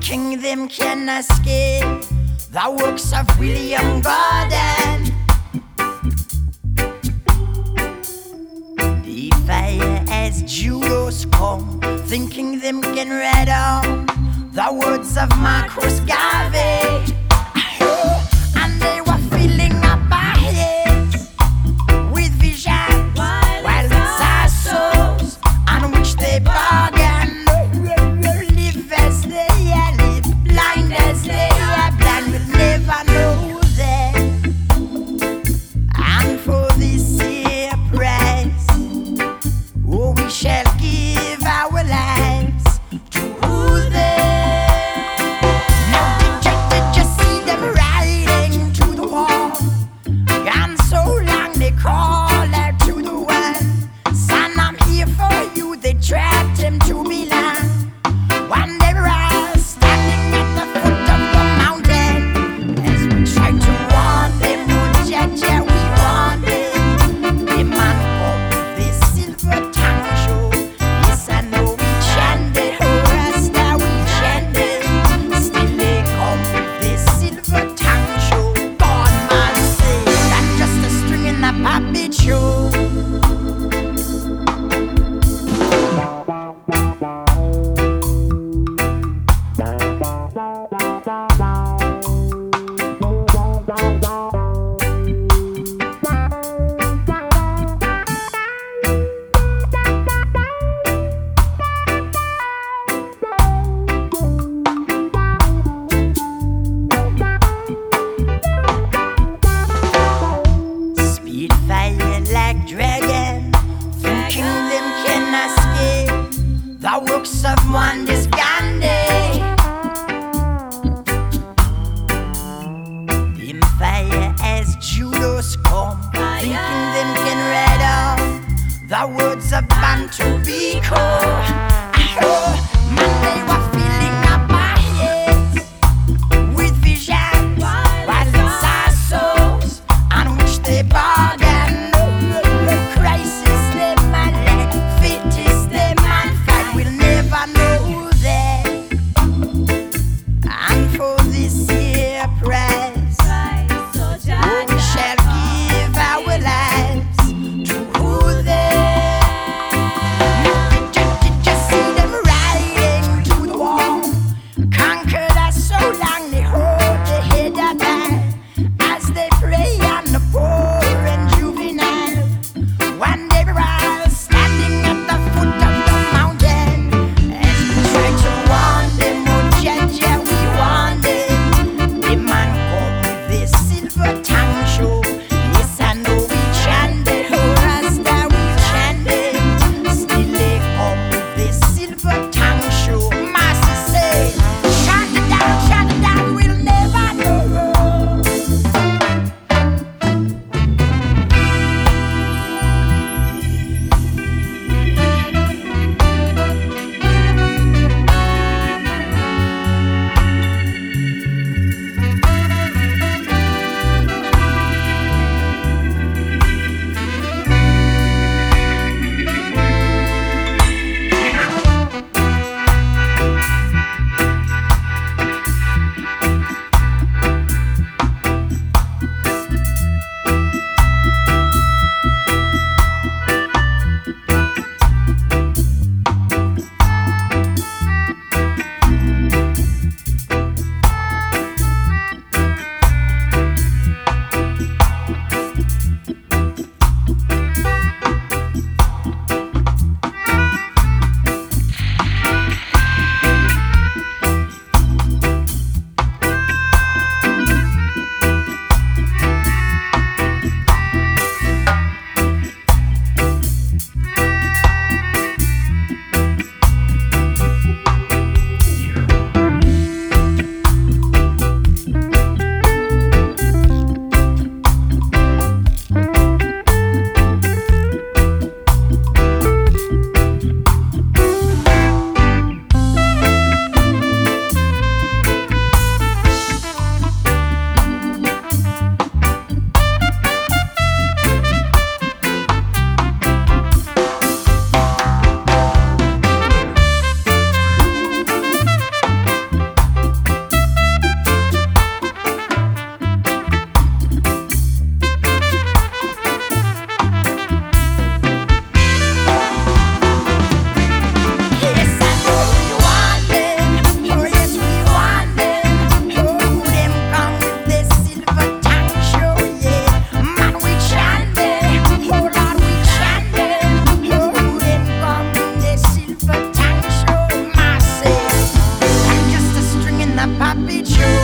thinking them can escape the works of William Gordon. The fire as Judas come, thinking them can read on the words of Marcus Garvey. And they were filling up our heads with vision, while it's our souls on which they bargain. Live as they live, blind as they are blind, will never know them. And for this here price, oh, we shall give our lives to rule them. Now did you a Papi Joe.